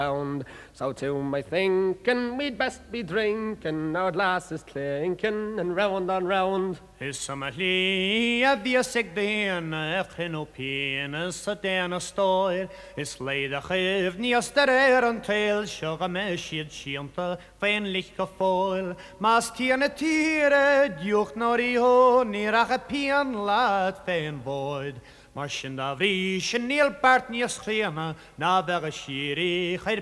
round. So to my thinking, we'd best be drinking, our glasses clinking, and round and round. Is summerly a viesig dana, chinopinus a dana stoil. Is leid a chiv nias der an tail, shog a meshid shianta, feinlich a foil. Mas tiene tire, duch nori ho, nirach a pian lad fein void. Mar sin da vi, sin nil bart nias chriana, na ver a shiri,